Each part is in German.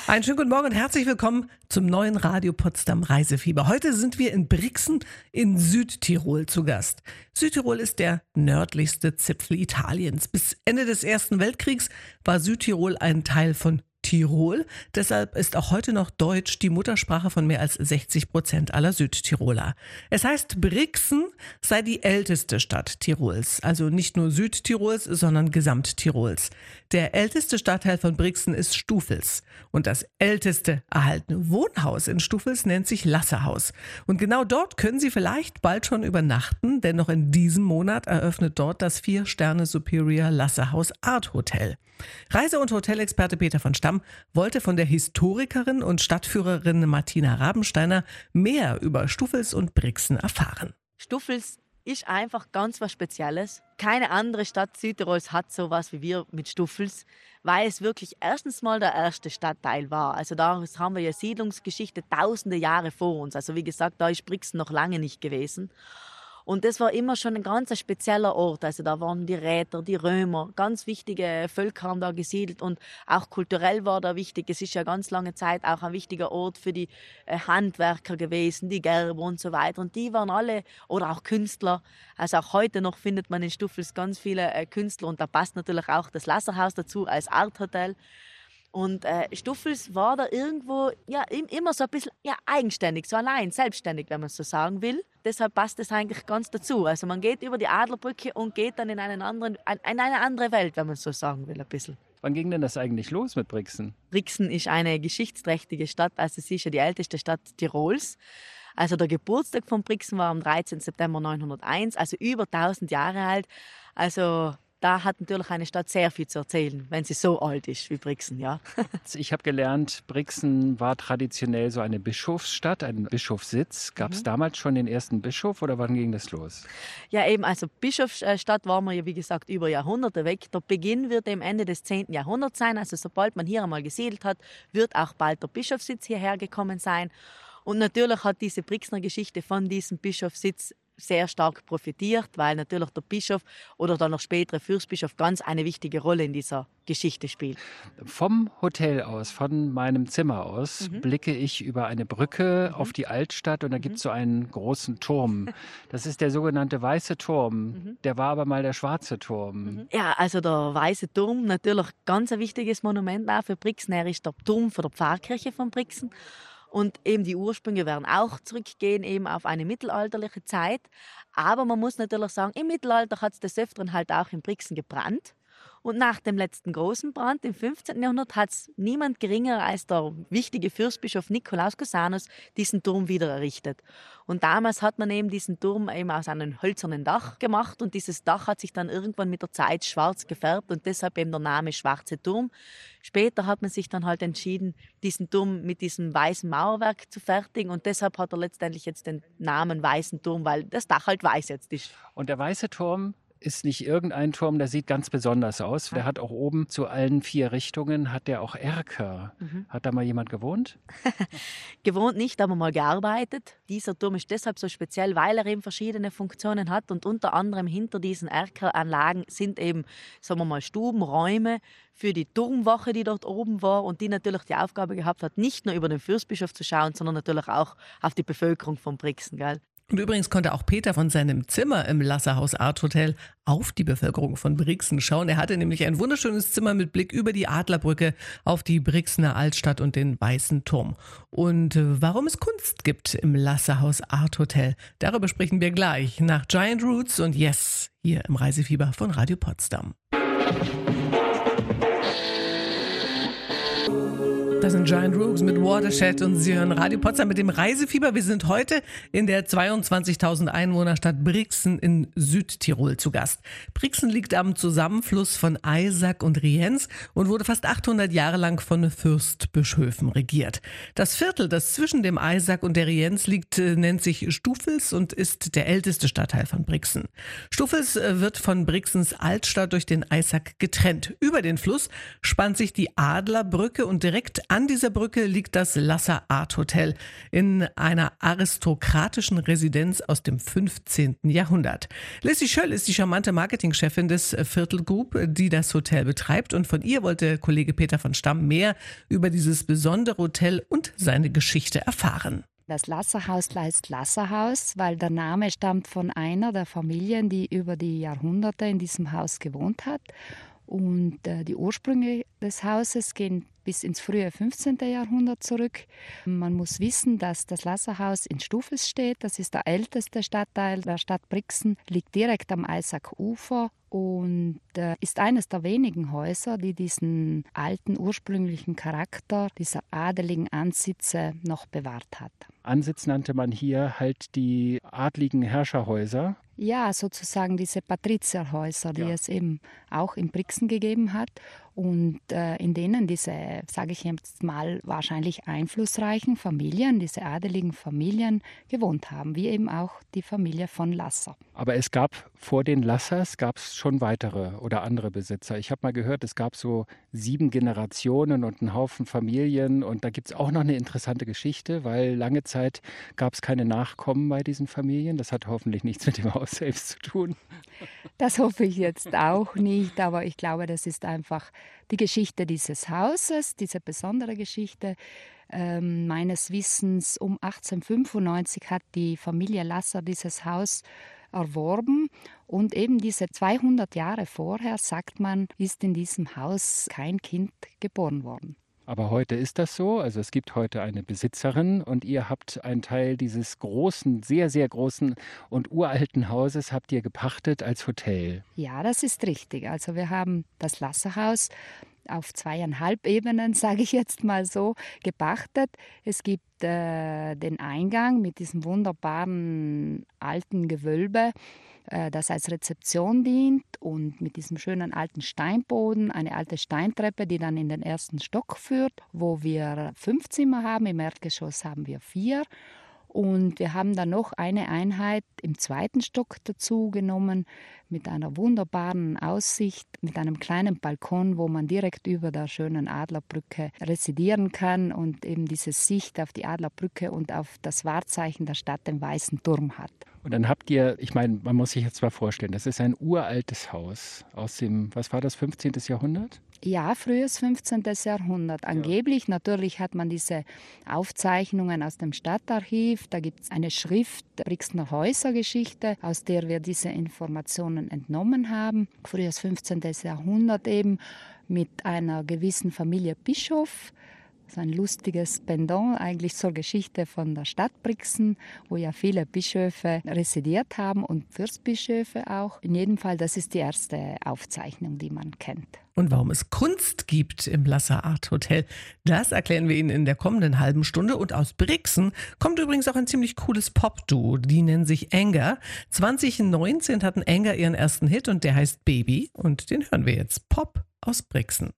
Einen schönen guten Morgen und herzlich willkommen zum neuen Radio Potsdam Reisefieber. Heute sind wir in Brixen in Südtirol zu Gast. Südtirol ist der nördlichste Zipfel Italiens. Bis Ende des Ersten Weltkriegs war Südtirol ein Teil von Tirol. Deshalb ist auch heute noch Deutsch die Muttersprache von mehr als 60% aller Südtiroler. Es heißt, Brixen sei die älteste Stadt Tirols. Also nicht nur Südtirols, sondern Gesamttirols. Der älteste Stadtteil von Brixen ist Stufels. Und das älteste erhaltene Wohnhaus in Stufels nennt sich Lassehaus. Und genau dort können Sie vielleicht bald schon übernachten, denn noch in diesem Monat eröffnet dort das 4-Sterne Superior Lassehaus Art Hotel. Reise- und Hotelexperte Peter von Stamm wollte von der Historikerin und Stadtführerin Martina Rabensteiner mehr über Stufels und Brixen erfahren. Stufels ist einfach ganz was Spezielles. Keine andere Stadt Südtirols hat sowas wie wir mit Stufels, weil es wirklich erstens mal der erste Stadtteil war. Also da haben wir ja Siedlungsgeschichte tausende Jahre vor uns. Also wie gesagt, da ist Brixen noch lange nicht gewesen. Und das war immer schon ein ganz spezieller Ort. Also da waren die Räter, die Römer, ganz wichtige Völker haben da gesiedelt und auch kulturell war da wichtig. Es ist ja ganz lange Zeit auch ein wichtiger Ort für die Handwerker gewesen, die Gerber und so weiter. Und die waren alle, oder auch Künstler. Also auch heute noch findet man in Stufels ganz viele Künstler und da passt natürlich auch das Lasserhaus dazu als Arthotel. Und Stufels war da irgendwo ja, immer so ein bisschen eigenständig, so allein, selbstständig, wenn man so sagen will. Deshalb passt es eigentlich ganz dazu. Also man geht über die Adlerbrücke und geht dann in eine andere Welt, wenn man so sagen will, ein bisschen. Wann ging denn das eigentlich los mit Brixen? Brixen ist eine geschichtsträchtige Stadt, also sie ist ja die älteste Stadt Tirols. Also der Geburtstag von Brixen war am 13. September 901, also über 1000 Jahre alt. Also da hat natürlich eine Stadt sehr viel zu erzählen, wenn sie so alt ist wie Brixen, ja. Ich habe gelernt, Brixen war traditionell so eine Bischofsstadt, ein Bischofssitz. Gab es damals schon den ersten Bischof oder wann ging das los? Ja, eben, also Bischofsstadt waren wir ja, wie gesagt, über Jahrhunderte weg. Der Beginn wird am Ende des 10. Jahrhunderts sein. Also sobald man hier einmal gesiedelt hat, wird auch bald der Bischofssitz hierher gekommen sein. Und natürlich hat diese Brixener Geschichte von diesem Bischofssitz sehr stark profitiert, weil natürlich der Bischof oder dann noch spätere Fürstbischof ganz eine wichtige Rolle in dieser Geschichte spielt. Vom Hotel aus, von meinem Zimmer aus, blicke ich über eine Brücke auf die Altstadt und da gibt es so einen großen Turm. Das ist der sogenannte Weiße Turm. Der war aber mal der Schwarze Turm. Ja, also der Weiße Turm, natürlich ganz ein wichtiges Monument auch für Brixen. Er ist der Turm von der Pfarrkirche von Brixen. Und eben die Ursprünge werden auch zurückgehen eben auf eine mittelalterliche Zeit. Aber man muss natürlich sagen, im Mittelalter hat es des Öfteren halt auch in Brixen gebrannt. Und nach dem letzten großen Brand im 15. Jahrhundert hat es niemand geringer als der wichtige Fürstbischof Nikolaus Cusanus diesen Turm wieder errichtet. Und damals hat man eben diesen Turm eben aus einem hölzernen Dach gemacht und dieses Dach hat sich dann irgendwann mit der Zeit schwarz gefärbt und deshalb eben der Name Schwarze Turm. Später hat man sich dann halt entschieden, diesen Turm mit diesem weißen Mauerwerk zu fertigen und deshalb hat er letztendlich jetzt den Namen Weißen Turm, weil das Dach halt weiß jetzt ist. Und der Weiße Turm ist nicht irgendein Turm, der sieht ganz besonders aus. Der hat auch oben zu allen 4 Richtungen, hat der auch Erker. Hat da mal jemand gewohnt? Gewohnt nicht, aber mal gearbeitet. Dieser Turm ist deshalb so speziell, weil er eben verschiedene Funktionen hat und unter anderem hinter diesen Erkeranlagen sind eben, sagen wir mal, Stubenräume für die Turmwache, die dort oben war und die natürlich die Aufgabe gehabt hat, nicht nur über den Fürstbischof zu schauen, sondern natürlich auch auf die Bevölkerung von Brixen, gell? Und übrigens konnte auch Peter von seinem Zimmer im Lasserhaus Art Hotel auf die Bevölkerung von Brixen schauen. Er hatte nämlich ein wunderschönes Zimmer mit Blick über die Adlerbrücke auf die Brixener Altstadt und den Weißen Turm. Und warum es Kunst gibt im Lasserhaus Art Hotel, darüber sprechen wir gleich nach Giant Roots und Yes hier im Reisefieber von Radio Potsdam. Das sind Giant Rooks mit Watershed und Sie hören Radio Potsdam mit dem Reisefieber. Wir sind heute in der 22.000 Einwohnerstadt Brixen in Südtirol zu Gast. Brixen liegt am Zusammenfluss von Eisack und Rienz und wurde fast 800 Jahre lang von Fürstbischöfen regiert. Das Viertel, das zwischen dem Eisack und der Rienz liegt, nennt sich Stufels und ist der älteste Stadtteil von Brixen. Stufels wird von Brixens Altstadt durch den Eisack getrennt. Über den Fluss spannt sich die Adlerbrücke und direkt an dieser Brücke liegt das Lasser Art Hotel in einer aristokratischen Residenz aus dem 15. Jahrhundert. Lissy Schöll ist die charmante Marketingchefin des Viertel Group, die das Hotel betreibt. Und von ihr wollte Kollege Peter von Stamm mehr über dieses besondere Hotel und seine Geschichte erfahren. Das Lasserhaus heißt Lasserhaus, weil der Name stammt von einer der Familien, die über die Jahrhunderte in diesem Haus gewohnt hat. Und die Ursprünge des Hauses gehen bis ins frühe 15. Jahrhundert zurück. Man muss wissen, dass das Lasserhaus in Stufels steht. Das ist der älteste Stadtteil der Stadt Brixen, liegt direkt am Eisack-Ufer und ist eines der wenigen Häuser, die diesen alten ursprünglichen Charakter dieser adeligen Ansitze noch bewahrt hat. Ansitz nannte man hier halt die adligen Herrscherhäuser. Ja, sozusagen diese Patrizierhäuser, die es eben auch in Brixen gegeben hat und in denen diese, sage ich jetzt mal, wahrscheinlich einflussreichen Familien, diese adeligen Familien gewohnt haben, wie eben auch die Familie von Lasser. Aber es gab vor den Lassers schon weitere oder andere Besitzer. Ich habe mal gehört, es gab so 7 Generationen und einen Haufen Familien und da gibt es auch noch eine interessante Geschichte, weil lange Zeit gab es keine Nachkommen bei diesen Familien. Das hat hoffentlich nichts mit dem Haus selbst zu tun. Das hoffe ich jetzt auch nicht, aber ich glaube, das ist einfach die Geschichte dieses Hauses, diese besondere Geschichte. Meines Wissens um 1895 hat die Familie Lasser dieses Haus erworben und eben diese 200 Jahre vorher, sagt man, ist in diesem Haus kein Kind geboren worden. Aber heute ist das so. Also es gibt heute eine Besitzerin und ihr habt einen Teil dieses großen, sehr, sehr großen und uralten Hauses habt ihr gepachtet als Hotel. Ja, das ist richtig. Also wir haben das Lasserhaus auf 2,5 Ebenen, sage ich jetzt mal so, gepachtet. Es gibt den Eingang mit diesem wunderbaren alten Gewölbe, das als Rezeption dient und mit diesem schönen alten Steinboden, eine alte Steintreppe, die dann in den ersten Stock führt, wo wir 5 Zimmer haben, im Erdgeschoss haben wir 4. Und wir haben dann noch eine Einheit im 2. Stock dazu genommen mit einer wunderbaren Aussicht, mit einem kleinen Balkon, wo man direkt über der schönen Adlerbrücke residieren kann und eben diese Sicht auf die Adlerbrücke und auf das Wahrzeichen der Stadt, den Weißen Turm hat. Und dann habt ihr, ich meine, man muss sich jetzt mal vorstellen, das ist ein uraltes Haus aus dem, was war das, 15. Jahrhundert? Ja, frühes 15. Jahrhundert. Angeblich, natürlich hat man diese Aufzeichnungen aus dem Stadtarchiv. Da gibt es eine Schrift, Brixner Häusergeschichte, aus der wir diese Informationen entnommen haben. Frühes 15. Jahrhundert eben mit einer gewissen Familie Bischof. So ein lustiges Pendant eigentlich zur Geschichte von der Stadt Brixen, wo ja viele Bischöfe residiert haben und Fürstbischöfe auch. In jedem Fall, das ist die erste Aufzeichnung, die man kennt. Und warum es Kunst gibt im Lasser Art Hotel, das erklären wir Ihnen in der kommenden halben Stunde. Und aus Brixen kommt übrigens auch ein ziemlich cooles Pop-Duo. Die nennen sich Anger. 2019 hatten Anger ihren ersten Hit und der heißt Baby. Und den hören wir jetzt. Pop aus Brixen.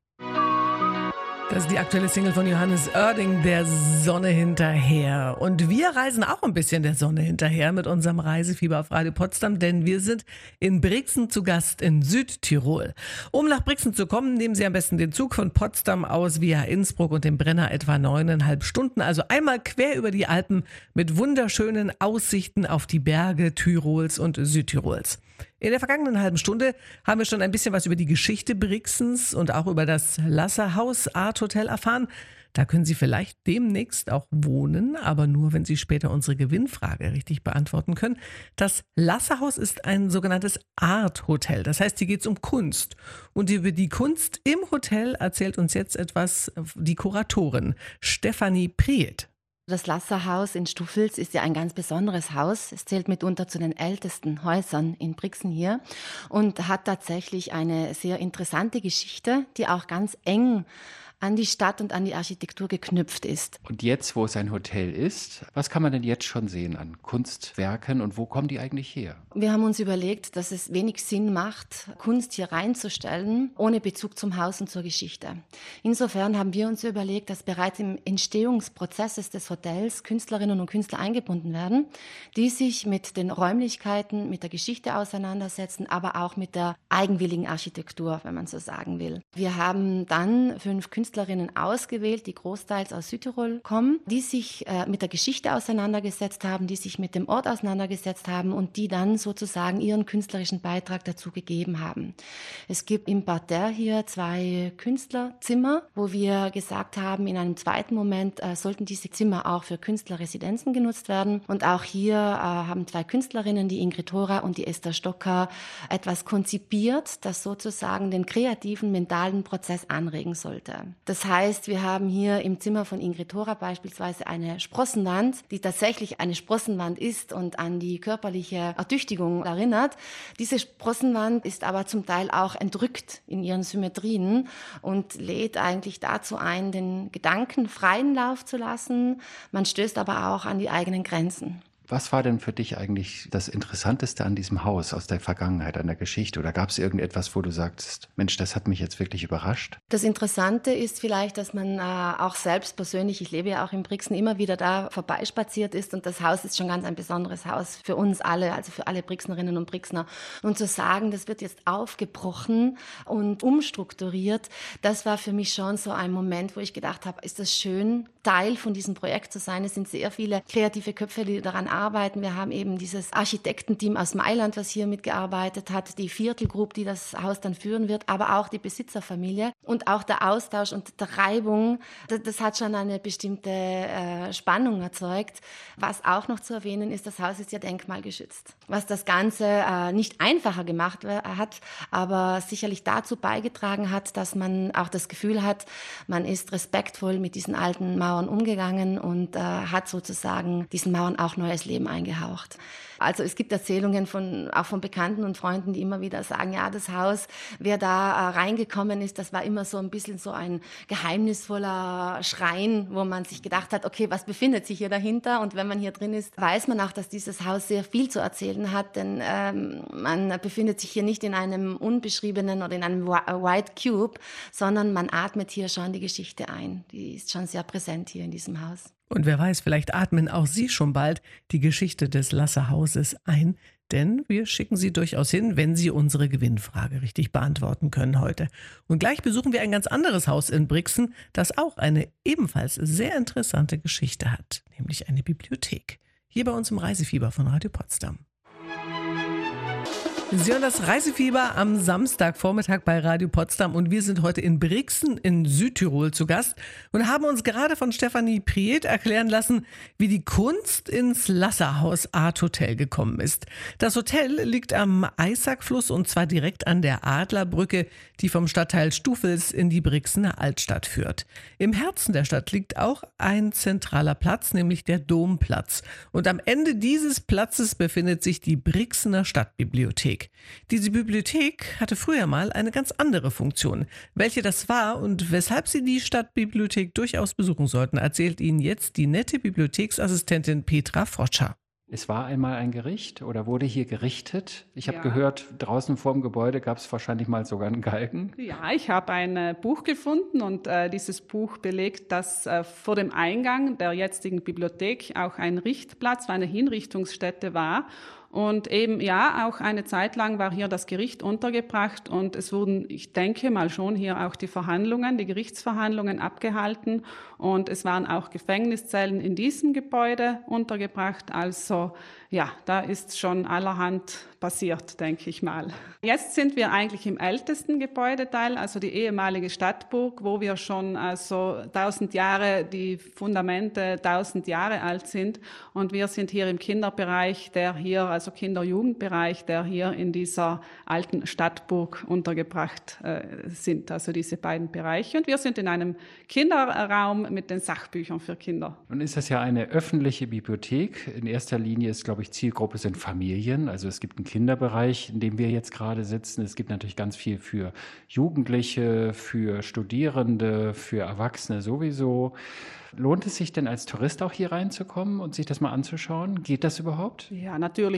Das ist die aktuelle Single von Johannes Oerding, Der Sonne hinterher. Und wir reisen auch ein bisschen der Sonne hinterher mit unserem Reisefieber auf Radio Potsdam, denn wir sind in Brixen zu Gast in Südtirol. Um nach Brixen zu kommen, nehmen Sie am besten den Zug von Potsdam aus via Innsbruck und dem Brenner etwa 9,5 Stunden. Also einmal quer über die Alpen mit wunderschönen Aussichten auf die Berge Tirols und Südtirols. In der vergangenen halben Stunde haben wir schon ein bisschen was über die Geschichte Brixens und auch über das Lasserhaus Art Hotel erfahren. Da können Sie vielleicht demnächst auch wohnen, aber nur, wenn Sie später unsere Gewinnfrage richtig beantworten können. Das Lasserhaus ist ein sogenanntes Art Hotel. Das heißt, hier geht es um Kunst. Und über die Kunst im Hotel erzählt uns jetzt etwas die Kuratorin Stefanie Priet. Das Lasserhaus in Stufels ist ja ein ganz besonderes Haus. Es zählt mitunter zu den ältesten Häusern in Brixen hier und hat tatsächlich eine sehr interessante Geschichte, die auch ganz eng an die Stadt und an die Architektur geknüpft ist. Und jetzt, wo es ein Hotel ist, was kann man denn jetzt schon sehen an Kunstwerken und wo kommen die eigentlich her? Wir haben uns überlegt, dass es wenig Sinn macht, Kunst hier reinzustellen, ohne Bezug zum Haus und zur Geschichte. Insofern haben wir uns überlegt, dass bereits im Entstehungsprozess des Hotels Künstlerinnen und Künstler eingebunden werden, die sich mit den Räumlichkeiten, mit der Geschichte auseinandersetzen, aber auch mit der eigenwilligen Architektur, wenn man so sagen will. Wir haben dann 5 Künstlerinnen Künstlerinnen ausgewählt, die großteils aus Südtirol kommen, die sich mit der Geschichte auseinandergesetzt haben, die sich mit dem Ort auseinandergesetzt haben und die dann sozusagen ihren künstlerischen Beitrag dazu gegeben haben. Es gibt im Parterre hier 2 Künstlerzimmer, wo wir gesagt haben, in einem zweiten Moment sollten diese Zimmer auch für Künstlerresidenzen genutzt werden. Und auch hier haben 2 Künstlerinnen, die Ingrid Thora und die Esther Stocker, etwas konzipiert, das sozusagen den kreativen, mentalen Prozess anregen sollte. Das heißt, wir haben hier im Zimmer von Ingrid Thora beispielsweise eine Sprossenwand, die tatsächlich eine Sprossenwand ist und an die körperliche Ertüchtigung erinnert. Diese Sprossenwand ist aber zum Teil auch entrückt in ihren Symmetrien und lädt eigentlich dazu ein, den Gedanken freien Lauf zu lassen. Man stößt aber auch an die eigenen Grenzen. Was war denn für dich eigentlich das Interessanteste an diesem Haus aus der Vergangenheit, an der Geschichte? Oder gab es irgendetwas, wo du sagst, Mensch, das hat mich jetzt wirklich überrascht? Das Interessante ist vielleicht, dass man auch selbst persönlich, ich lebe ja auch in Brixen, immer wieder da vorbeispaziert ist und das Haus ist schon ganz ein besonderes Haus für uns alle, also für alle Brixnerinnen und Brixner. Und zu sagen, das wird jetzt aufgebrochen und umstrukturiert, das war für mich schon so ein Moment, wo ich gedacht habe, ist das schön, Teil von diesem Projekt zu sein. Es sind sehr viele kreative Köpfe, die daran arbeiten. Wir haben eben dieses Architektenteam aus Mailand, was hier mitgearbeitet hat, die Viertelgruppe, die das Haus dann führen wird, aber auch die Besitzerfamilie und auch der Austausch und der Reibung. Das hat schon eine bestimmte Spannung erzeugt. Was auch noch zu erwähnen ist, das Haus ist ja denkmalgeschützt, was das Ganze nicht einfacher gemacht hat, aber sicherlich dazu beigetragen hat, dass man auch das Gefühl hat, man ist respektvoll mit diesen alten Mauern umgegangen und hat sozusagen diesen Mauern auch neues Leben eingehaucht. Also es gibt Erzählungen auch von Bekannten und Freunden, die immer wieder sagen, ja, das Haus, wer da reingekommen ist, das war immer so ein bisschen so ein geheimnisvoller Schrein, wo man sich gedacht hat, okay, was befindet sich hier dahinter? Und wenn man hier drin ist, weiß man auch, dass dieses Haus sehr viel zu erzählen hat, denn man befindet sich hier nicht in einem unbeschriebenen oder in einem White Cube, sondern man atmet hier schon die Geschichte ein. Die ist schon sehr präsent hier in diesem Haus. Und wer weiß, vielleicht atmen auch Sie schon bald die Geschichte des Lasser-Hauses ein, denn wir schicken Sie durchaus hin, wenn Sie unsere Gewinnfrage richtig beantworten können heute. Und gleich besuchen wir ein ganz anderes Haus in Brixen, das auch eine ebenfalls sehr interessante Geschichte hat, nämlich eine Bibliothek. Hier bei uns im Reisefieber von Radio Potsdam. Sie hören das Reisefieber am Samstagvormittag bei Radio Potsdam und wir sind heute in Brixen in Südtirol zu Gast und haben uns gerade von Stefanie Priet erklären lassen, wie die Kunst ins Lasserhaus Art Hotel gekommen ist. Das Hotel liegt am Eisackfluss und zwar direkt an der Adlerbrücke, die vom Stadtteil Stufels in die Brixener Altstadt führt. Im Herzen der Stadt liegt auch ein zentraler Platz, nämlich der Domplatz. Und am Ende dieses Platzes befindet sich die Brixener Stadtbibliothek. Diese Bibliothek hatte früher mal eine ganz andere Funktion. Welche das war und weshalb Sie die Stadtbibliothek durchaus besuchen sollten, erzählt Ihnen jetzt die nette Bibliotheksassistentin Petra Frotscher. Es war einmal ein Gericht oder wurde hier gerichtet. Ich habe gehört, draußen vor dem Gebäude gab es wahrscheinlich mal sogar einen Galgen. Ja, ich habe ein Buch gefunden und dieses Buch belegt, dass vor dem Eingang der jetzigen Bibliothek auch ein Richtplatz, eine Hinrichtungsstätte war. Und eben, ja, auch eine Zeit lang war hier das Gericht untergebracht und es wurden, ich denke mal schon, hier auch die Gerichtsverhandlungen abgehalten und es waren auch Gefängniszellen in diesem Gebäude untergebracht. Also, ja, da ist schon allerhand passiert, denke ich mal. Jetzt sind wir eigentlich im ältesten Gebäudeteil, also die ehemalige Stadtburg, wo wir schon also 1000 Jahre, die Fundamente 1000 Jahre alt sind und wir sind hier im Kinderbereich, also Kinder-Jugendbereich, der hier in dieser alten Stadtburg untergebracht sind, also diese beiden Bereiche. Und wir sind in einem Kinderraum mit den Sachbüchern für Kinder. Nun ist das ja eine öffentliche Bibliothek. In erster Linie ist, glaube ich, Zielgruppe sind Familien. Also es gibt einen Kinderbereich, in dem wir jetzt gerade sitzen. Es gibt natürlich ganz viel für Jugendliche, für Studierende, für Erwachsene sowieso. Lohnt es sich denn als Tourist auch hier reinzukommen und sich das mal anzuschauen? Geht das überhaupt? Ja, natürlich.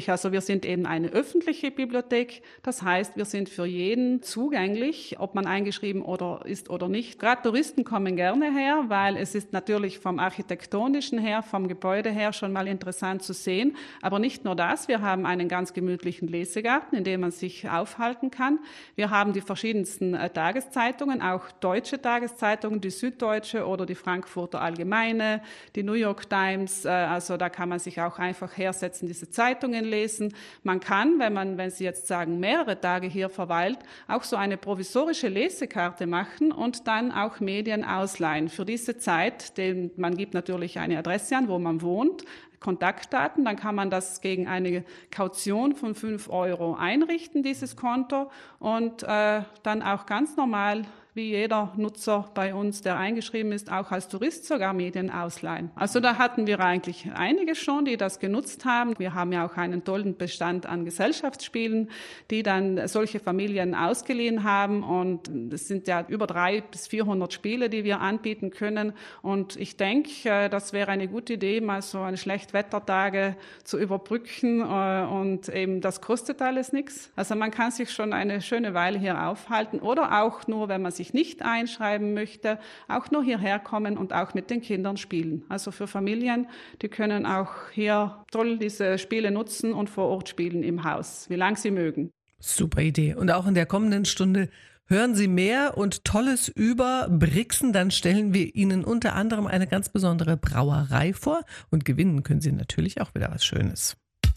Also wir sind eben eine öffentliche Bibliothek. Das heißt, wir sind für jeden zugänglich, ob man eingeschrieben ist oder nicht. Gerade Touristen kommen gerne her, weil es ist natürlich vom Architektonischen her, vom Gebäude her schon mal interessant zu sehen. Aber nicht nur das, wir haben einen ganz gemütlichen Lesegarten, in dem man sich aufhalten kann. Wir haben die verschiedensten Tageszeitungen, auch deutsche Tageszeitungen, die Süddeutsche oder die Frankfurter Allgemeine, die New York Times. Also da kann man sich auch einfach hersetzen, diese Zeitungen lesen. Man kann, wenn Sie jetzt sagen, mehrere Tage hier verweilt, auch so eine provisorische Lesekarte machen und dann auch Medien ausleihen für diese Zeit. Denn man gibt natürlich eine Adresse an, wo man wohnt, Kontaktdaten, dann kann man das gegen eine Kaution von 5 € einrichten, dieses Konto, und dann auch ganz normal, wie jeder Nutzer bei uns, der eingeschrieben ist, auch als Tourist sogar Medien ausleihen. Also da hatten wir eigentlich einige schon, die das genutzt haben. Wir haben ja auch einen tollen Bestand an Gesellschaftsspielen, die dann solche Familien ausgeliehen haben, und es sind ja über 300 bis 400 Spiele, die wir anbieten können, und ich denke, das wäre eine gute Idee, mal so eine Schlechtwettertage zu überbrücken, und eben das kostet alles nichts. Also man kann sich schon eine schöne Weile hier aufhalten, oder auch nur, wenn man sich nicht einschreiben möchte, auch nur hierher kommen und auch mit den Kindern spielen. Also für Familien, die können auch hier toll diese Spiele nutzen und vor Ort spielen im Haus, wie lange sie mögen. Super Idee. Und auch in der kommenden Stunde hören Sie mehr und Tolles über Brixen. Dann stellen wir Ihnen unter anderem eine ganz besondere Brauerei vor, und gewinnen können Sie natürlich auch wieder was Schönes.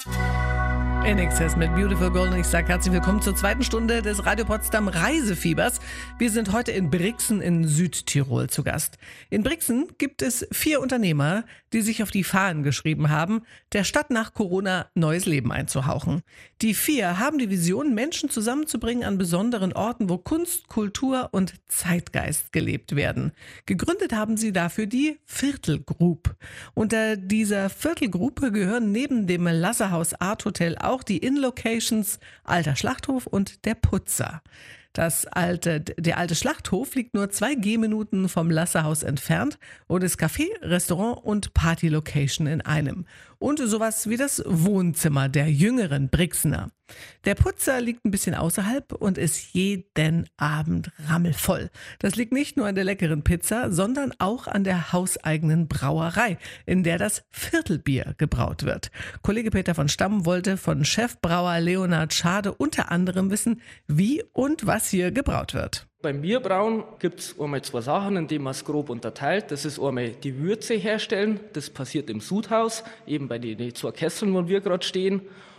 INXS mit Beautiful Golden. Ich sage herzlich willkommen zur zweiten Stunde des Radio Potsdam Reisefiebers. Wir sind heute in Brixen in Südtirol zu Gast. In Brixen gibt es 4 Unternehmer, die sich auf die Fahnen geschrieben haben, der Stadt nach Corona neues Leben einzuhauchen. Die 4 haben die Vision, Menschen zusammenzubringen an besonderen Orten, wo Kunst, Kultur und Zeitgeist gelebt werden. Gegründet haben sie dafür die Viertel Group. Unter dieser Viertel Group gehören neben dem Lasserhaus Art Hotel auch die In-Locations Alter Schlachthof und der Putzer. Der alte Schlachthof liegt nur 2 Gehminuten vom Lasserhaus entfernt und ist Café, Restaurant und Party-Location in einem. Und sowas wie das Wohnzimmer der jüngeren Brixener. Der Putzer liegt ein bisschen außerhalb und ist jeden Abend rammelvoll. Das liegt nicht nur an der leckeren Pizza, sondern auch an der hauseigenen Brauerei, in der das Viertelbier gebraut wird. Kollege Peter von Stamm wollte von Chefbrauer Leonhard Schade unter anderem wissen, wie und was hier gebraut wird. Beim Bierbrauen gibt es einmal 2 Sachen, in denen man es grob unterteilt. Das ist einmal die Würze herstellen, das passiert im Sudhaus, eben bei den 2 Kesseln, wo wir gerade stehen.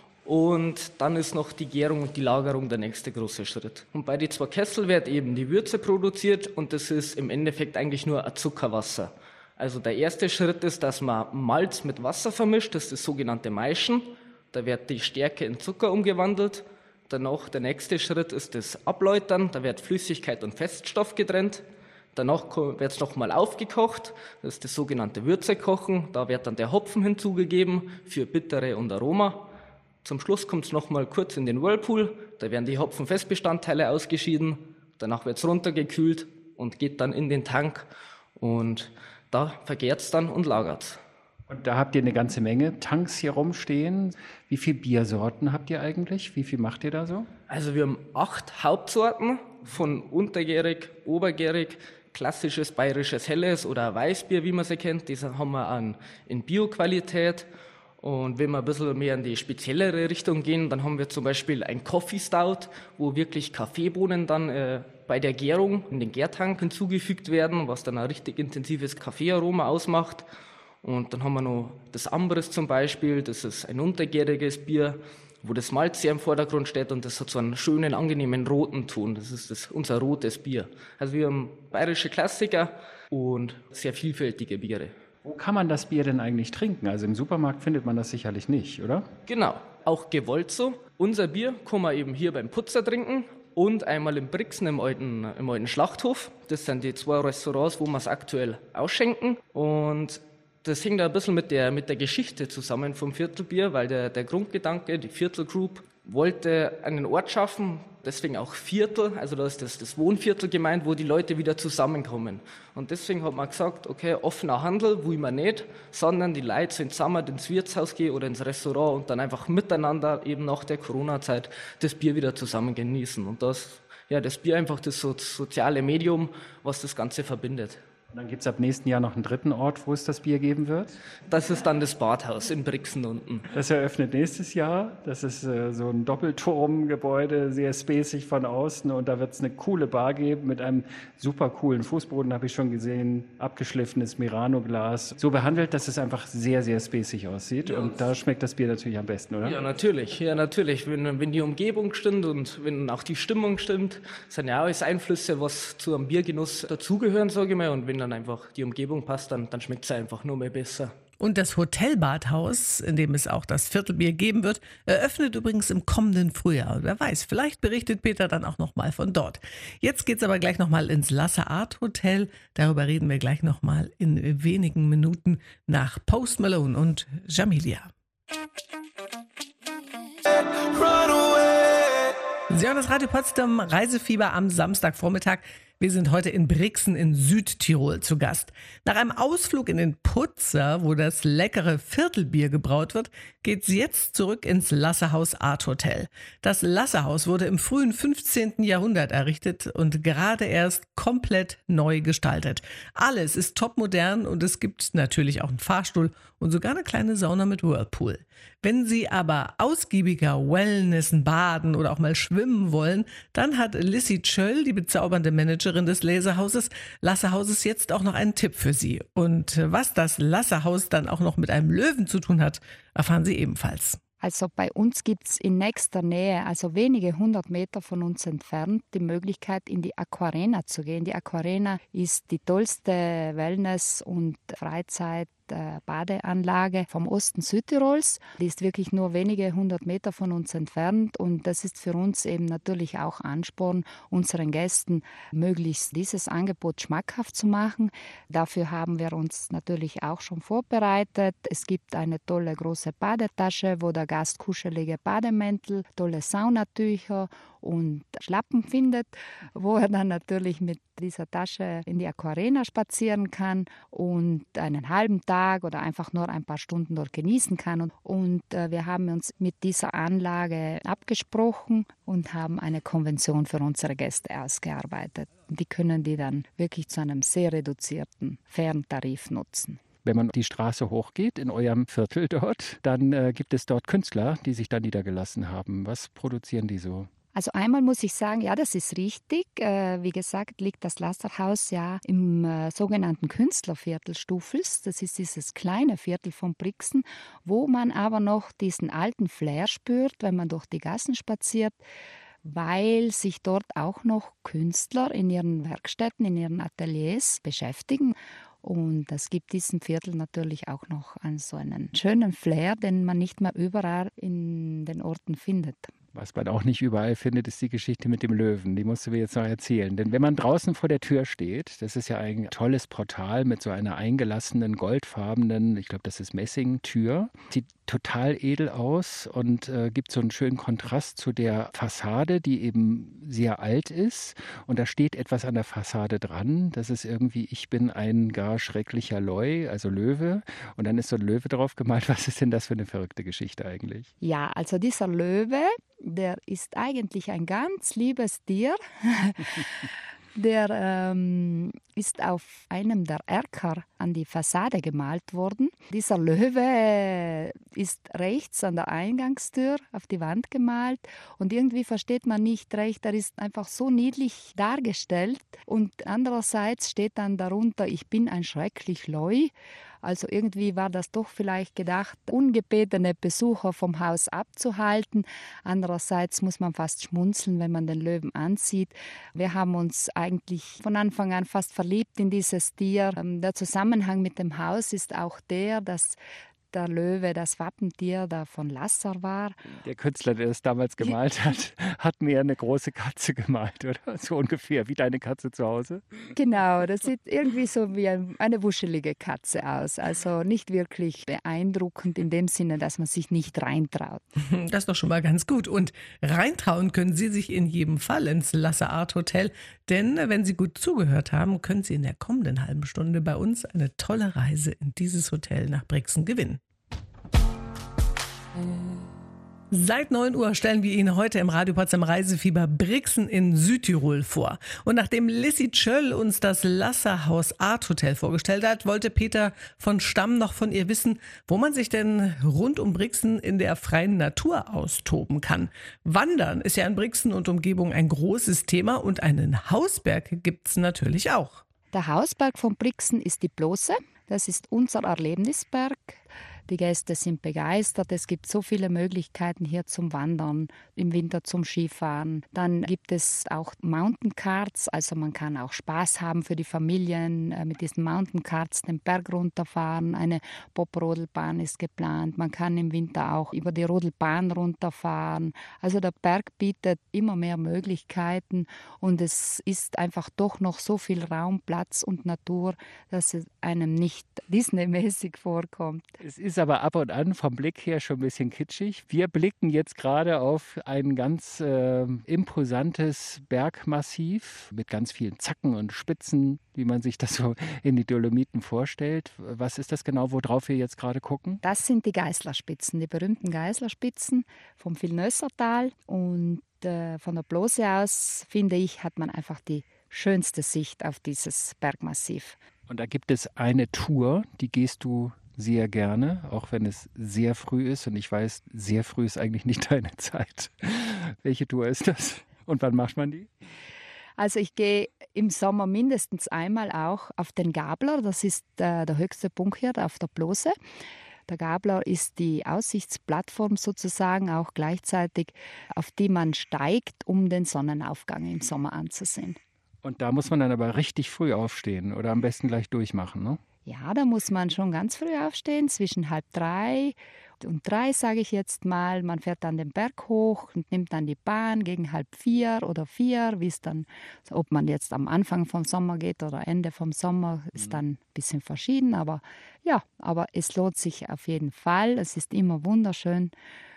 Und dann ist noch die Gärung und die Lagerung der nächste große Schritt. Und bei den 2 Kesseln wird eben die Würze produziert, und das ist im Endeffekt eigentlich nur ein Zuckerwasser. Also der erste Schritt ist, dass man Malz mit Wasser vermischt, das ist das sogenannte Maischen. Da wird die Stärke in Zucker umgewandelt. Danach der nächste Schritt ist das Abläutern, da wird Flüssigkeit und Feststoff getrennt. Danach wird es nochmal aufgekocht, das ist das sogenannte Würzekochen. Da wird dann der Hopfen hinzugegeben für Bittere und Aroma. Zum Schluss kommt es nochmal kurz in den Whirlpool, da werden die Hopfenfestbestandteile ausgeschieden. Danach wird es runtergekühlt und geht dann in den Tank, und da vergärt es dann und lagert es. Und da habt ihr eine ganze Menge Tanks hier rumstehen. Wie viele Biersorten habt ihr eigentlich? Wie viel macht ihr da so? Also wir haben 8 Hauptsorten, von untergärig, obergärig, klassisches bayerisches Helles oder Weißbier, wie man sie kennt. Diese haben wir in Bio-Qualität. Und wenn wir ein bisschen mehr in die speziellere Richtung gehen, dann haben wir zum Beispiel ein Coffee Stout, wo wirklich Kaffeebohnen dann bei der Gärung in den Gärtank hinzugefügt werden, was dann ein richtig intensives Kaffeearoma ausmacht. Und dann haben wir noch das Ambres zum Beispiel, das ist ein untergäriges Bier, wo das Malz sehr im Vordergrund steht, und das hat so einen schönen, angenehmen roten Ton. Das ist unser rotes Bier. Also wir haben bayerische Klassiker und sehr vielfältige Biere. Wo kann man das Bier denn eigentlich trinken? Also im Supermarkt findet man das sicherlich nicht, oder? Genau, auch gewollt so. Unser Bier kann man eben hier beim Putzer trinken und einmal in Brixen im alten Schlachthof. Das sind die 2 Restaurants, wo wir es aktuell ausschenken. Und das hängt ein bisschen mit der Geschichte zusammen vom Viertelbier, weil der Grundgedanke, die Viertelgroup, wollte einen Ort schaffen, deswegen auch Viertel, also da ist das Wohnviertel gemeint, wo die Leute wieder zusammenkommen. Und deswegen hat man gesagt, okay, offener Handel will man nicht, sondern die Leute sollen zusammen ins Wirtshaus gehen oder ins Restaurant und dann einfach miteinander eben nach der Corona-Zeit das Bier wieder zusammen genießen. Und das Bier einfach das soziale Medium, was das Ganze verbindet. Und dann gibt es ab nächsten Jahr noch einen dritten Ort, wo es das Bier geben wird? Das ist dann das Badhaus in Brixen unten. Das eröffnet nächstes Jahr. Das ist so ein Doppelturmgebäude, sehr spacig von außen. Und da wird es eine coole Bar geben mit einem super coolen Fußboden, habe ich schon gesehen. Abgeschliffenes Merano-Glas. So behandelt, dass es einfach sehr, sehr spacig aussieht. Ja. Und da schmeckt das Bier natürlich am besten, oder? Ja, natürlich. Wenn die Umgebung stimmt und wenn auch die Stimmung stimmt, sind ja alles Einflüsse, was zu einem Biergenuss dazugehören, sage ich mal. Und wenn dann einfach die Umgebung passt, dann schmeckt es einfach nur mehr besser. Und das Hotelbadhaus, in dem es auch das Viertelbier geben wird, eröffnet übrigens im kommenden Frühjahr. Wer weiß, vielleicht berichtet Peter dann auch nochmal von dort. Jetzt geht's aber gleich nochmal ins Lasser Art Hotel. Darüber reden wir gleich nochmal in wenigen Minuten nach Post Malone und Jamilia. Sie hören das Radio Potsdam Reisefieber am Samstagvormittag. Wir sind heute in Brixen in Südtirol zu Gast. Nach einem Ausflug in den Putzer, wo das leckere Viertelbier gebraut wird, geht's jetzt zurück ins Lasserhaus Art Hotel. Das Lasserhaus wurde im frühen 15. Jahrhundert errichtet und gerade erst komplett neu gestaltet. Alles ist topmodern und es gibt natürlich auch einen Fahrstuhl und sogar eine kleine Sauna mit Whirlpool. Wenn Sie aber ausgiebiger Wellnessen, baden oder auch mal schwimmen wollen, dann hat Lissy Tschöll, die bezaubernde Managerin des Lasserhauses, jetzt auch noch einen Tipp für Sie. Und was das Lasserhaus dann auch noch mit einem Löwen zu tun hat, erfahren Sie ebenfalls. Also bei uns gibt es in nächster Nähe, also wenige 100 Meter von uns entfernt, die Möglichkeit, in die Aquarena zu gehen. Die Aquarena ist die tollste Wellness- und Badeanlage vom Osten Südtirols. Die ist wirklich nur wenige 100 Meter von uns entfernt und das ist für uns eben natürlich auch Ansporn, unseren Gästen möglichst dieses Angebot schmackhaft zu machen. Dafür haben wir uns natürlich auch schon vorbereitet. Es gibt eine tolle große Badetasche, wo der Gast kuschelige Bademäntel, tolle Saunatücher und Schlappen findet, wo er dann natürlich mit dieser Tasche in die Aquarena spazieren kann und einen halben Tag oder einfach nur ein paar Stunden dort genießen kann. Und wir haben uns mit dieser Anlage abgesprochen und haben eine Konvention für unsere Gäste ausgearbeitet. Die können die dann wirklich zu einem sehr reduzierten, fairen Tarif nutzen. Wenn man die Straße hochgeht in eurem Viertel dort, dann gibt es dort Künstler, die sich da niedergelassen haben. Was produzieren die so? Also einmal muss ich sagen, ja, das ist richtig. Wie gesagt, liegt das Lasserhaus ja im sogenannten Künstlerviertel Stuffels. Das ist dieses kleine Viertel von Brixen, wo man aber noch diesen alten Flair spürt, wenn man durch die Gassen spaziert, weil sich dort auch noch Künstler in ihren Werkstätten, in ihren Ateliers beschäftigen. Und das gibt diesem Viertel natürlich auch noch so einen schönen Flair, den man nicht mehr überall in den Orten findet. Was man auch nicht überall findet, ist die Geschichte mit dem Löwen. Die musst du mir jetzt noch erzählen. Denn wenn man draußen vor der Tür steht, das ist ja ein tolles Portal mit so einer eingelassenen, goldfarbenen, ich glaube, das ist Messingtür. Sieht total edel aus und gibt so einen schönen Kontrast zu der Fassade, die eben sehr alt ist. Und da steht etwas an der Fassade dran. Das ist irgendwie, ich bin ein gar schrecklicher Leu, also Löwe. Und dann ist so ein Löwe drauf gemalt. Was ist denn das für eine verrückte Geschichte eigentlich? Ja, also dieser Löwe, der ist eigentlich ein ganz liebes Tier. Der ist auf einem der Erker an die Fassade gemalt worden. Dieser Löwe ist rechts an der Eingangstür auf die Wand gemalt und irgendwie versteht man nicht recht, er ist einfach so niedlich dargestellt und andererseits steht dann darunter, ich bin ein schrecklich Leu. Also irgendwie war das doch vielleicht gedacht, ungebetene Besucher vom Haus abzuhalten. Andererseits muss man fast schmunzeln, wenn man den Löwen ansieht. Wir haben uns eigentlich von Anfang an fast verliebt in dieses Tier. Der Zusammenhang mit dem Haus ist auch der, dass der Löwe das Wappentier da von Lasser war. Der Künstler, der es damals gemalt hat mir eine große Katze gemalt, oder? So ungefähr, wie deine Katze zu Hause. Genau, das sieht irgendwie so wie eine wuschelige Katze aus. Also nicht wirklich beeindruckend in dem Sinne, dass man sich nicht reintraut. Das ist doch schon mal ganz gut. Und reintrauen können Sie sich in jedem Fall ins Lasser Art Hotel. Denn wenn Sie gut zugehört haben, können Sie in der kommenden halben Stunde bei uns eine tolle Reise in dieses Hotel nach Brixen gewinnen. Seit 9 Uhr stellen wir Ihnen heute im Radio Potsdam Reisefieber Brixen in Südtirol vor. Und nachdem Lissy Tschöll uns das Lasserhaus Art Hotel vorgestellt hat, wollte Peter von Stamm noch von ihr wissen, wo man sich denn rund um Brixen in der freien Natur austoben kann. Wandern ist ja in Brixen und Umgebung ein großes Thema und einen Hausberg gibt's natürlich auch. Der Hausberg von Brixen ist die Blose. Das ist unser Erlebnisberg. Die Gäste sind begeistert. Es gibt so viele Möglichkeiten hier zum Wandern, im Winter zum Skifahren. Dann gibt es auch Mountain Carts, also man kann auch Spaß haben für die Familien mit diesen Mountain Carts den Berg runterfahren. Eine Bob-Rodelbahn ist geplant. Man kann im Winter auch über die Rodelbahn runterfahren. Also der Berg bietet immer mehr Möglichkeiten und es ist einfach doch noch so viel Raum, Platz und Natur, dass es einem nicht Disney-mäßig vorkommt. Es ist aber ab und an vom Blick her schon ein bisschen kitschig. Wir blicken jetzt gerade auf ein ganz imposantes Bergmassiv mit ganz vielen Zacken und Spitzen, wie man sich das so in die Dolomiten vorstellt. Was ist das genau, worauf wir jetzt gerade gucken? Das sind die Geißlerspitzen, die berühmten Geißlerspitzen vom Vilnössertal. Und von der Blose aus, finde ich, hat man einfach die schönste Sicht auf dieses Bergmassiv. Und da gibt es eine Tour, die gehst du sehr gerne, auch wenn es sehr früh ist. Und ich weiß, sehr früh ist eigentlich nicht deine Zeit. Welche Tour ist das? Und wann macht man die? Also ich gehe im Sommer mindestens einmal auch auf den Gabler. Das ist der höchste Punkt hier auf der Blose. Der Gabler ist die Aussichtsplattform sozusagen, auch gleichzeitig, auf die man steigt, um den Sonnenaufgang im Sommer anzusehen. Und da muss man dann aber richtig früh aufstehen oder am besten gleich durchmachen, ne? Ja, da muss man schon ganz früh aufstehen, zwischen 2:30 und 3, sage ich jetzt mal. Man fährt dann den Berg hoch und nimmt dann die Bahn gegen 3:30 oder 4, wie es dann, ob man jetzt am Anfang vom Sommer geht oder Ende vom Sommer, ist dann ein bisschen verschieden. Aber ja, aber es lohnt sich auf jeden Fall. Es ist immer wunderschön.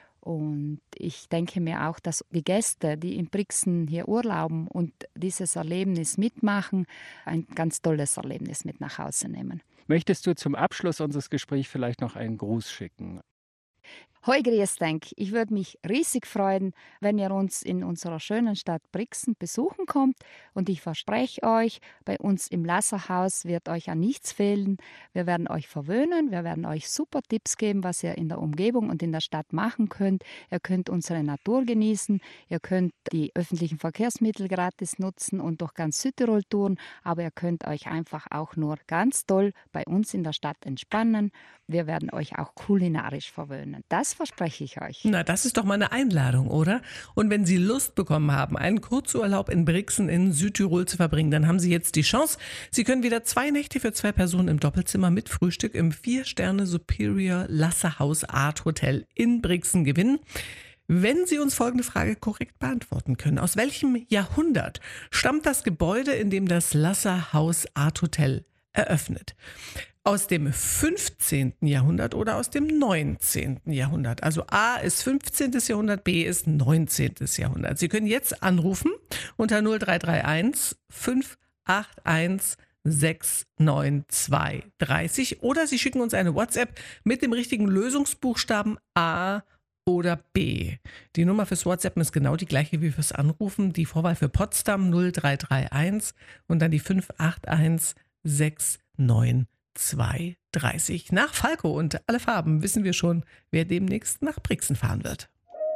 Und ich denke mir auch, dass die Gäste, die in Brixen hier urlauben und dieses Erlebnis mitmachen, ein ganz tolles Erlebnis mit nach Hause nehmen. Möchtest du zum Abschluss unseres Gesprächs vielleicht noch einen Gruß schicken? Hoi, grüß denk. Ich würde mich riesig freuen, wenn ihr uns in unserer schönen Stadt Brixen besuchen kommt. Und ich verspreche euch, bei uns im Lasserhaus wird euch an nichts fehlen. Wir werden euch verwöhnen, wir werden euch super Tipps geben, was ihr in der Umgebung und in der Stadt machen könnt. Ihr könnt unsere Natur genießen, ihr könnt die öffentlichen Verkehrsmittel gratis nutzen und durch ganz Südtirol touren. Aber ihr könnt euch einfach auch nur ganz toll bei uns in der Stadt entspannen. Wir werden euch auch kulinarisch verwöhnen. Das verspreche ich euch. Na, das ist doch mal eine Einladung, oder? Und wenn Sie Lust bekommen haben, einen Kurzurlaub in Brixen in Südtirol zu verbringen, dann haben Sie jetzt die Chance. Sie können wieder 2 Nächte für 2 Personen im Doppelzimmer mit Frühstück im 4-Sterne Superior Lasserhaus Art Hotel in Brixen gewinnen. Wenn Sie uns folgende Frage korrekt beantworten können: Aus welchem Jahrhundert stammt das Gebäude, in dem das Lasserhaus Art Hotel eröffnet? Aus dem 15. Jahrhundert oder aus dem 19. Jahrhundert? Also A ist 15. Jahrhundert, B ist 19. Jahrhundert. Sie können jetzt anrufen unter 0331 581 69230 oder Sie schicken uns eine WhatsApp mit dem richtigen Lösungsbuchstaben A oder B. Die Nummer fürs WhatsApp ist genau die gleiche wie fürs Anrufen. Die Vorwahl für Potsdam 0331 und dann die 581 69230. 2:30. Nach Falco und alle Farben wissen wir schon, wer demnächst nach Brixen fahren wird.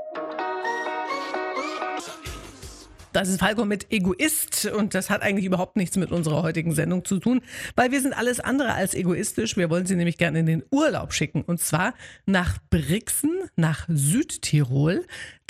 Das ist Falco mit Egoist und das hat eigentlich überhaupt nichts mit unserer heutigen Sendung zu tun, weil wir sind alles andere als egoistisch. Wir wollen Sie nämlich gerne in den Urlaub schicken und zwar nach Brixen, nach Südtirol.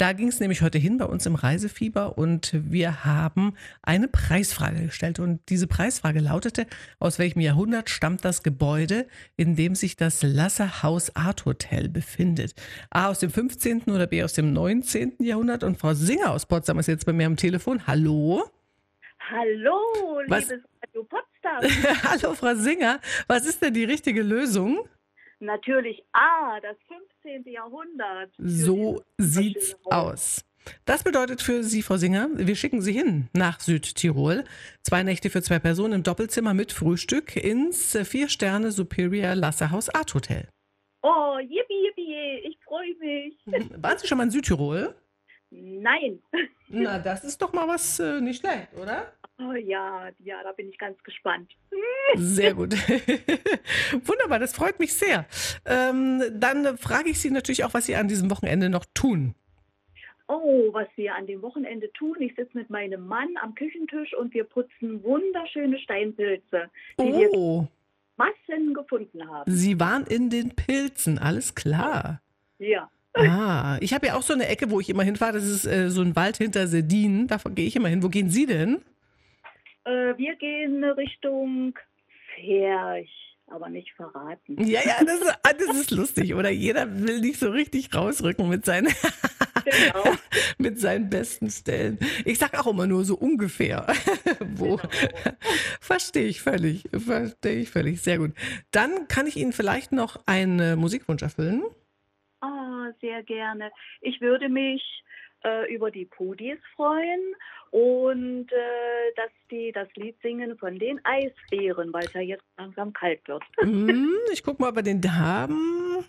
Da ging es nämlich heute hin bei uns im Reisefieber und wir haben eine Preisfrage gestellt. Und diese Preisfrage lautete: Aus welchem Jahrhundert stammt das Gebäude, in dem sich das Lasserhaus Art Hotel befindet? A, aus dem 15. oder B, aus dem 19. Jahrhundert? Und Frau Singer aus Potsdam ist jetzt bei mir am Telefon. Hallo? Hallo, Was? liebes Radio Potsdam. Hallo, Frau Singer. Was ist denn die richtige Lösung? Natürlich A, das 15. Jahrhundert. So sieht's wunderschöne Haus. aus. Das bedeutet für Sie, Frau Singer, wir schicken Sie hin nach Südtirol. 2 Nächte für 2 Personen im Doppelzimmer mit Frühstück ins 4-Sterne Superior Lasserhaus Art Hotel. Oh, yippie, yippie, ich freue mich. Waren Sie schon mal in Südtirol? Nein. Na, das ist doch mal was nicht schlecht, oder? Oh ja, da bin ich ganz gespannt. Sehr gut. Wunderbar, das freut mich sehr. Dann frage ich Sie natürlich auch, was Sie an diesem Wochenende noch tun. Oh, was wir an dem Wochenende tun. Ich sitze mit meinem Mann am Küchentisch und wir putzen wunderschöne Steinpilze, die wir Oh, Massen gefunden haben. Sie waren in den Pilzen, alles klar. Ja. Ah, ich habe ja auch so eine Ecke, wo ich immer hinfahre. Das ist so ein Wald hinter Sedin. Da gehe ich immer hin. Wo gehen Sie denn? Wir gehen Richtung Ferch, aber nicht verraten. Ja, das ist lustig, oder? Jeder will nicht so richtig rausrücken mit seinen, Genau. mit seinen besten Stellen. Ich sag auch immer nur so ungefähr. Wo? Verstehe ich völlig. Sehr gut. Dann kann ich Ihnen vielleicht noch einen Musikwunsch erfüllen. Sehr gerne. Ich würde mich über die Pudis freuen und dass die das Lied singen von den Eisbären, weil es ja jetzt langsam kalt wird. Ich gucke mal, ob wir den haben.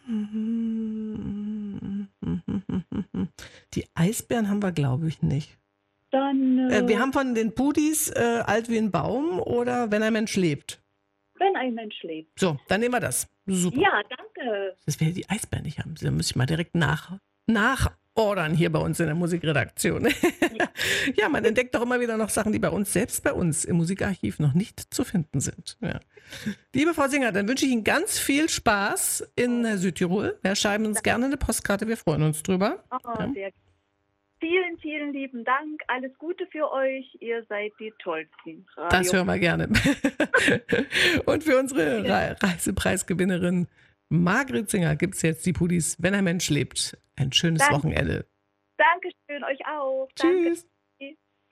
Die Eisbären haben wir, glaube ich, nicht. Dann, Wir haben von den Pudis Alt wie ein Baum oder Wenn ein Mensch lebt. wenn ein Mensch lebt. So, dann nehmen wir das. Super. Ja, danke. Das wäre die Eisbären nicht haben. Da muss ich mal direkt nachordern hier bei uns in der Musikredaktion. Ja, man entdeckt doch immer wieder noch Sachen, die selbst bei uns im Musikarchiv noch nicht zu finden sind. Ja. Liebe Frau Singer, dann wünsche ich Ihnen ganz viel Spaß in Südtirol. Wir schreiben uns gerne eine Postkarte, wir freuen uns drüber. Ja. Sehr vielen, vielen lieben Dank. Alles Gute für euch. Ihr seid die tollsten. Das hören wir gerne. Und für unsere Reisepreisgewinnerin Margret Singer gibt es jetzt die Pudis, Wenn ein Mensch lebt. Ein schönes Wochenende. Dankeschön, euch auch. Tschüss. Danke.